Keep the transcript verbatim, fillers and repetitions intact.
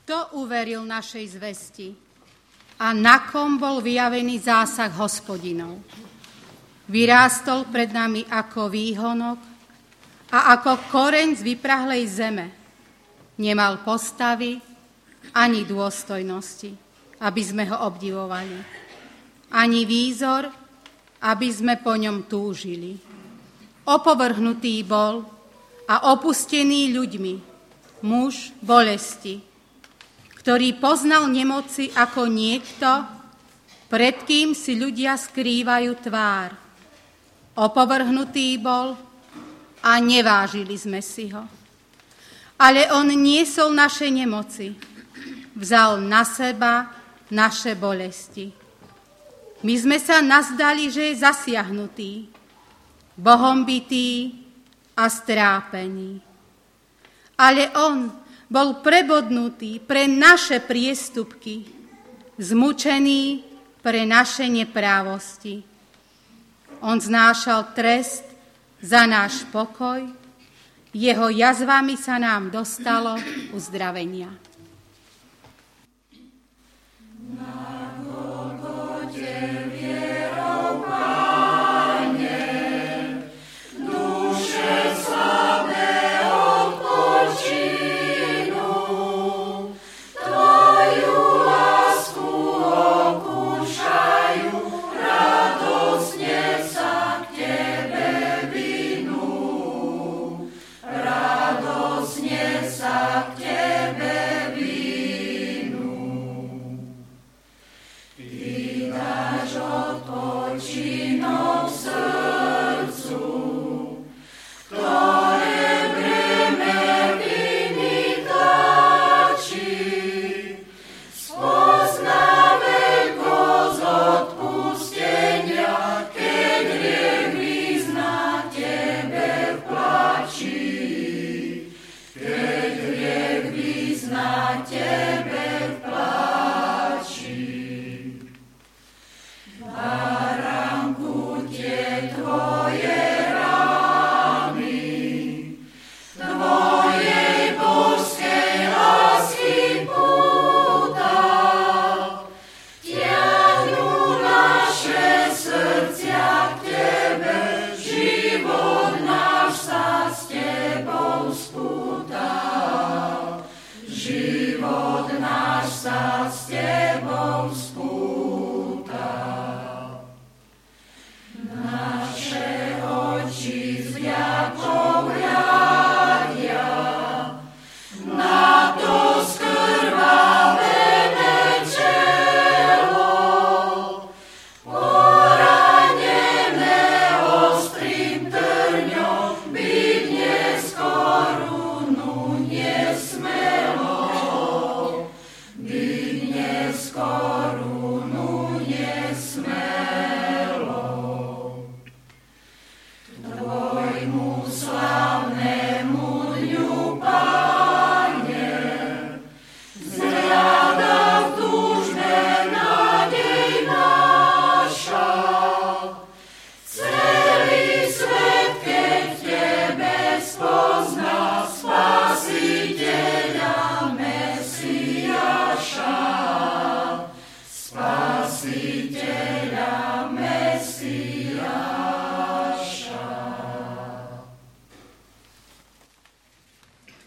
Kto uveril našej zvesti a na kom bol vyjavený zásah Hospodinov? Vyrástol pred nami ako výhonok a ako koreň z vyprahlej zeme. Nemal postavy ani dôstojnosti, aby sme ho obdivovali, ani výzor, aby sme po ňom túžili. Opovrhnutý bol a opustený ľuďmi, muž bolesti, ktorý poznal nemoci ako niekto, pred kým si ľudia skrývajú tvár. Opovrhnutý bol a nevážili sme si ho. Ale on niesol naše nemoci, vzal na seba naše bolesti. My sme sa nazdali, že je zasiahnutý, Bohom bitý a strápený. Ale on bol prebodnutý pre naše priestupky, zmučený pre naše neprávosti. On znášal trest za náš pokoj, jeho jazvami sa nám dostalo uzdravenia.